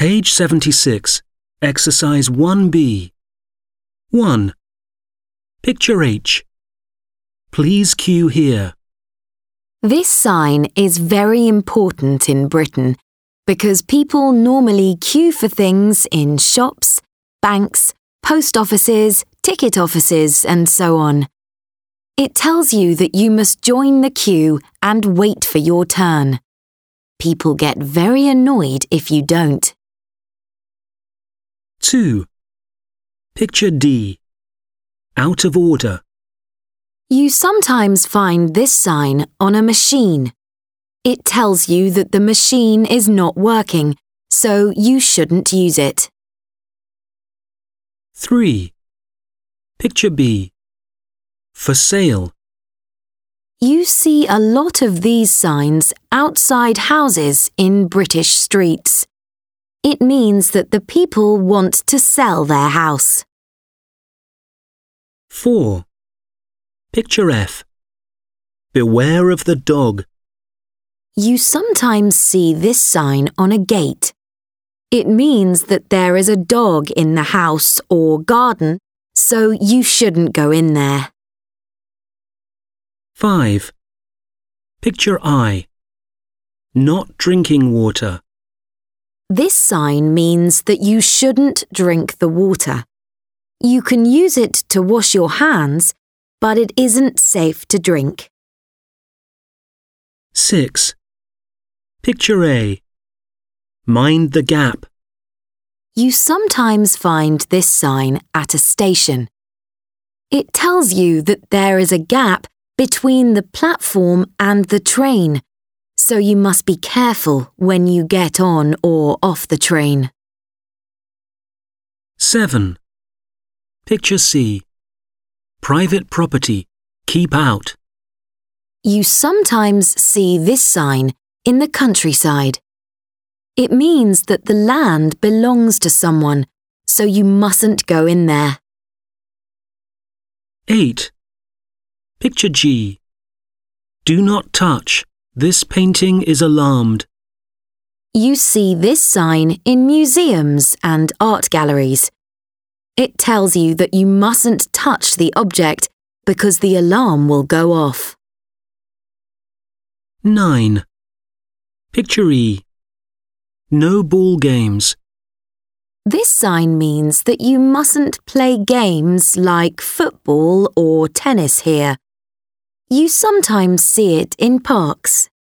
Page 76, Exercise 1B. 1. Picture H. Please queue here. This sign is very important in Britain because people normally queue for things in shops, banks, post offices, ticket offices, and so on. It tells you that you must join the queue and wait for your turn. People get very annoyed if you don't. 2. Picture D. Out of order. You sometimes find this sign on a machine. It tells you that the machine is not working, so you shouldn't use it. 3. Picture B. For sale. You see a lot of these signs outside houses in British streets. It means that the people want to sell their house. 4. Picture F. Beware of the dog. You sometimes see this sign on a gate. It means that there is a dog in the house or garden, so you shouldn't go in there. 5. Picture I. Not drinking water. This sign means that you shouldn't drink the water. You can use it to wash your hands, but it isn't safe to drink. 6. Picture A. Mind the gap. You sometimes find this sign at a station. It tells you that there is a gap between the platform and the train, so you must be careful when you get on or off the train. 7. Picture C. Private property. Keep out. You sometimes see this sign in the countryside. It means that the land belongs to someone, so you mustn't go in there. 8. Picture G. Do not touch. This painting is alarmed. You see this sign in museums and art galleries. It tells you that you mustn't touch the object because the alarm will go off. 9. Picture E. No ball games. This sign means that you mustn't play games like football or tennis here. You sometimes see it in parks.